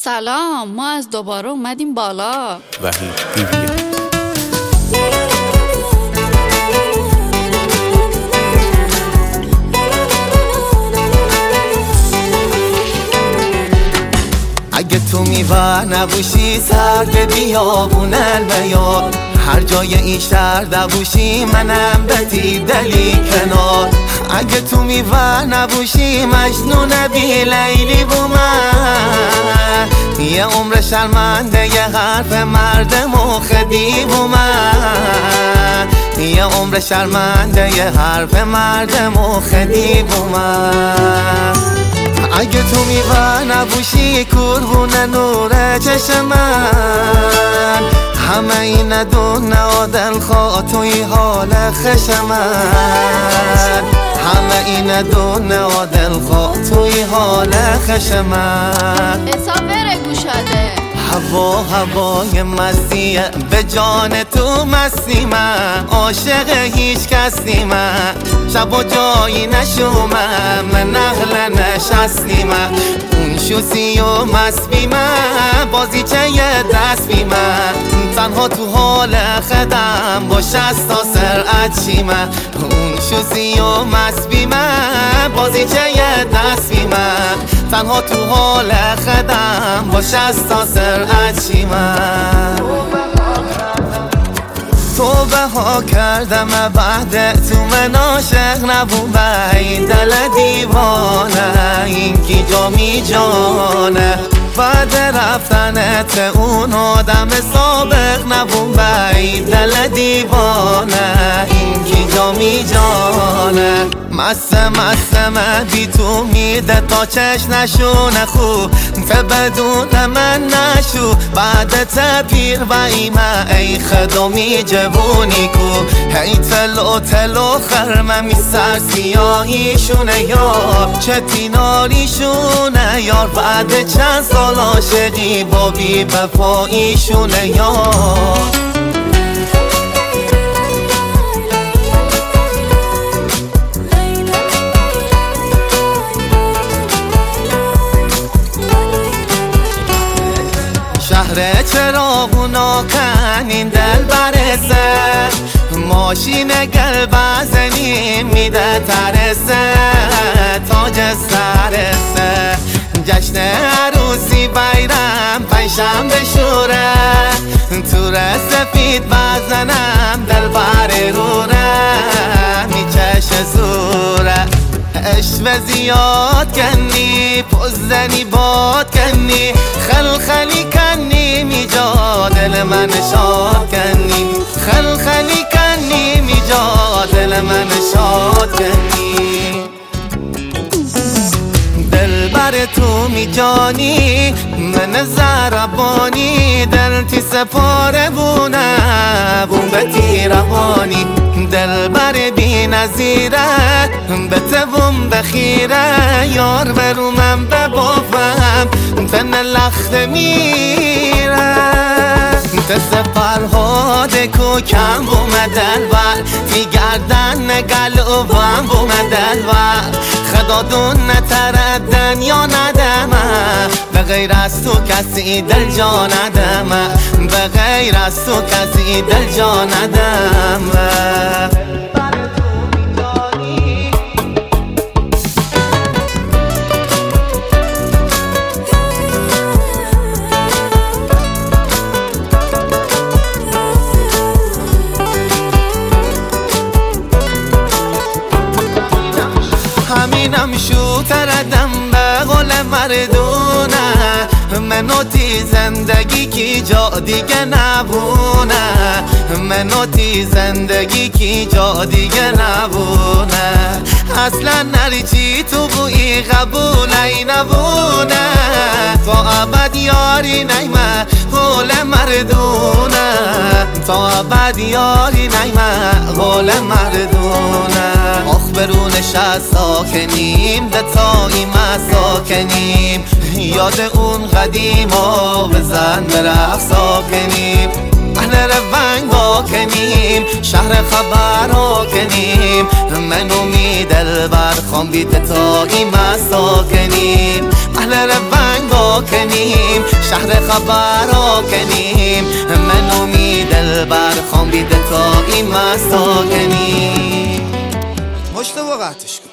سلام، ما از دوباره اومدیم بالا. وحید بیبیه. اگه تو میوه نبوشی سرد بیابون المیار، هر جای این شهر نبوشی منم بتی دلی کنار. اگه تو میوه نبوشی مجنون بی لیلی بومن، یه عمر شرمنده یه حرف مرد مخدی بومن، یه عمر شرمنده یه حرف مرد مخدی بومن. اگه تو میوه نبوشی قربون نور چشم من، همه این دونه دلخواه توی حال خش من، همه این دونه دلخواه توی حال خش من. مسافر گوشاده هوای مستیه به جان تو مستی، من عاشق هیچ کسی، من شب و جایی نشومم، من نقل نشستی، من اون شوسی و مستی، من بازی چه یه دست بی، من تنها تو حال خدم با 60 تا سرعت چی، من اون شوسی و مستی، من بازی چه یه دست بی، من تنها تو حال خدم با 60 تا سرعت چی، من توبه ها کردم بعد تو من عاشق نبود، این دل دیوانه این کی جا می جانه، بعد رفتنت اون آدم سابق نبود، این دل دیوانه این کی جا می جانه. مسته من بی تو میده تا چش نشونه خوب، ته بدون من نشو بعد تپیر و ایمه، ای خدامی جوونی کو، ای تلو خرمه می سر سیاهیشونه یار، چه تیناریشونه یار، بعد چند سال عاشقی با بی وفاییشونه یار. شهر چراغونا کنین دل برسه، ماشین گل بزنی میده ترسه، تاج سرسه، جشن عروسی بیرم پیشم بشوره، تو سفید بزنم دل بر روره، میچش زوره، عشق زیاد کنی پزنی باد کنی، خلخلی کنی میجا دل من شاد کنی، خلخلی کنی میجا دل من شاد کنی. دل بر تو میجانی من زربانی، دل تی سپاره بونه بون به تیرهانی، دل بر بی نظیره به تبون بخیره، یار برو من ببافم تن لخت میره، تسه فرهاد کو کم بومدن ور تی گردن نگل و بم بومدن ور، خدا دون نتردن یا ندمه، به غیر از تو کسی دل جا ندمه، به غیر از تو کسی دل جا ندمه. همینم شوتردم به قول مردونه، منو تی زندگی کی جا دیگه نبونه، منو تی زندگی کی جا دیگه نبونه، اصلا نریچی تو بوی قبول ای نبونه، تا ابد یاری نیمه قول مردونه، تا ابد یاری نیمه قول مردونه. آخ برون شهر ساکنیم دتایی مساکنیم، یاد اون قدیما بزن برق ساکنیم، اهل رونگ کنیم شهر خبر کنیم، منو می دل بر خام بیت تا این مساکنیم، اهل رونگ ساکنیم شهر خبر کنیم من امید دلبر خام بیده تا این مساکنیم مشت وقتش کن